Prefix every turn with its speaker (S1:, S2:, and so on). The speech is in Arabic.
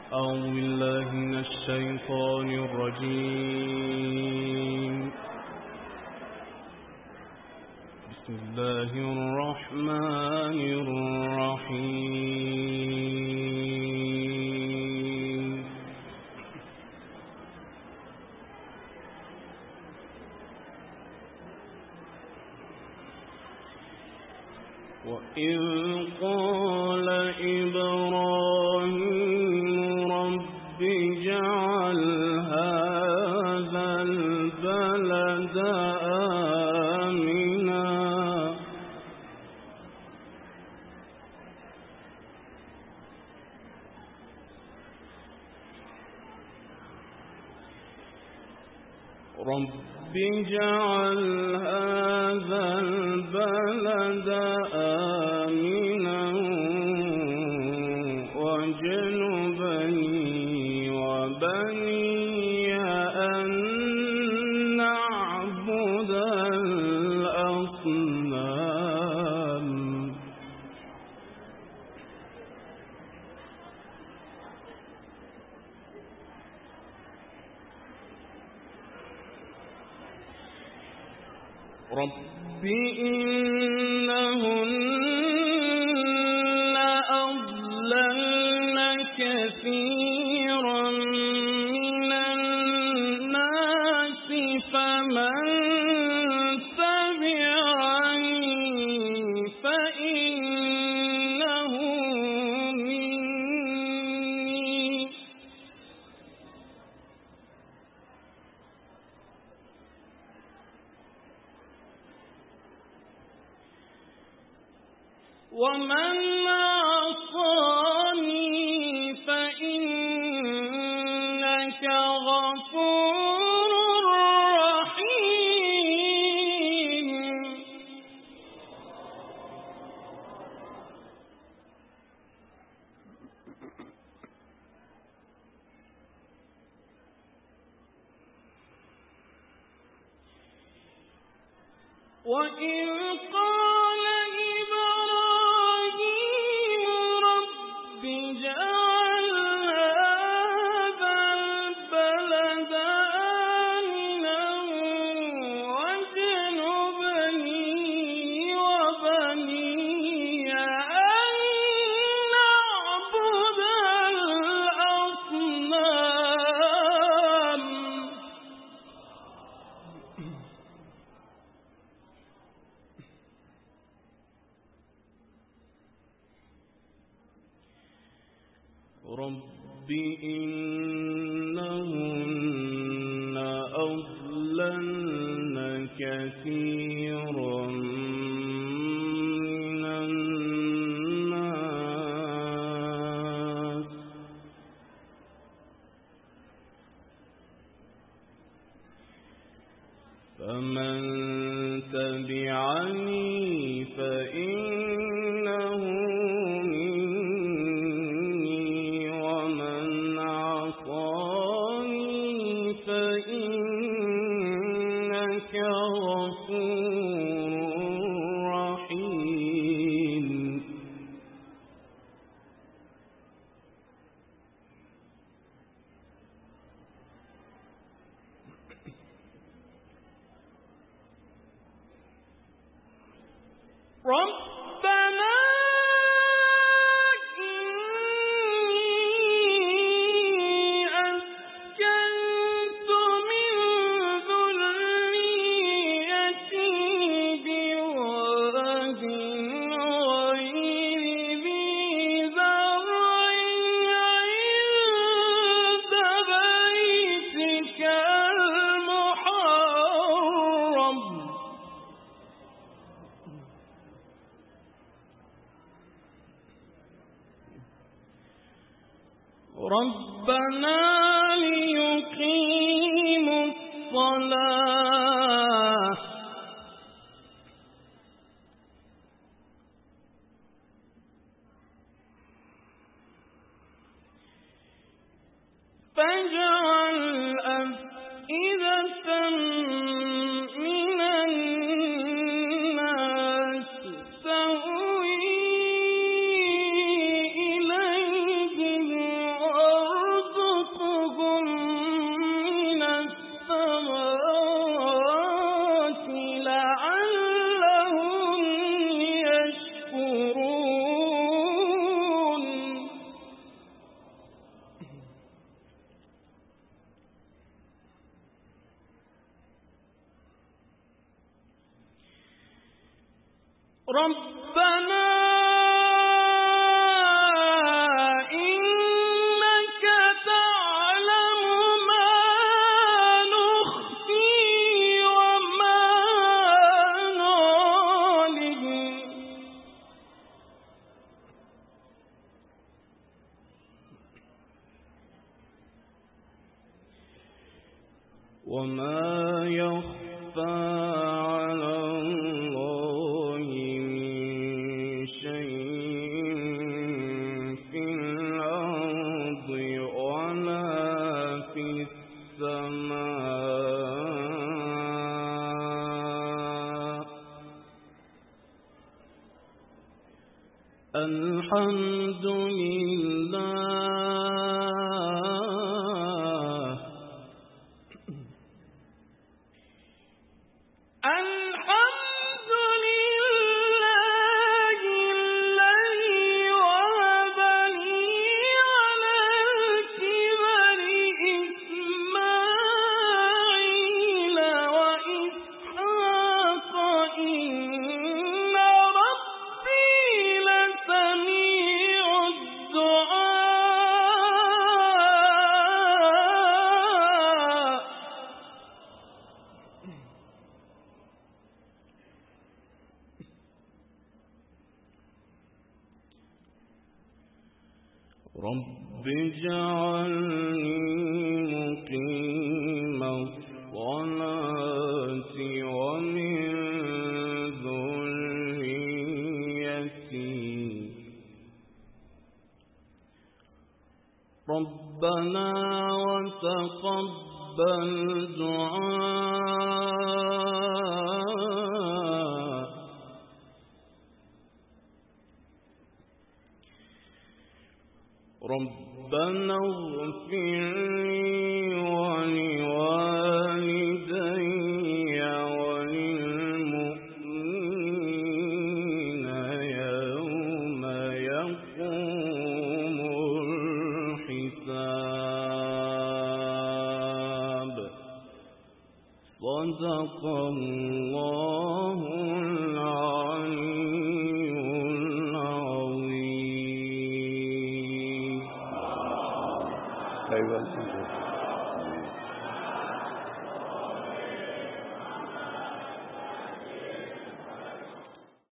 S1: أعوذ بالله من الشيطان الرجيم. بسم الله الرحمن الرحيم. وإذ قال إبراهيم رب اجعل هذا البلد آمنا رب اجعل هذا البلد آمنا واجنبني وبني أن نعبد الأصنام رب إنهن أضللن كثيرا من الناس فمن تبعني فإنه مني ومن عصاني فإنك غفور رحيم وإذ قال إبراهيم رب اجعل هذا البلد آمنا واجنبني وبني أن نعبد الأصنام رب إنهن أضللن كثيرا من الناس فمن تبعني فإنه فإنك غفور رحيم ربنا ربنا ليقيموا الصلاة فاجعل أفئدة من الناس تهوي إليهم ربنا إنك تعلم ما نخفي وما نعلن وما يخفى على الله من شيء في الأرض ولا في السماء الحمد لله الحمد لله الذي وهب لي على الكبر إسماعيل وإسحاق إن ربي لسميع الدعاء رب اجعلني مقيم الصلاة ومن ذريتي ربنا وتقبل دعاء ربنا اغفر لي ولوالدي وللمؤمنين يوم يقوم الحساب صدق الله العلي العظيم.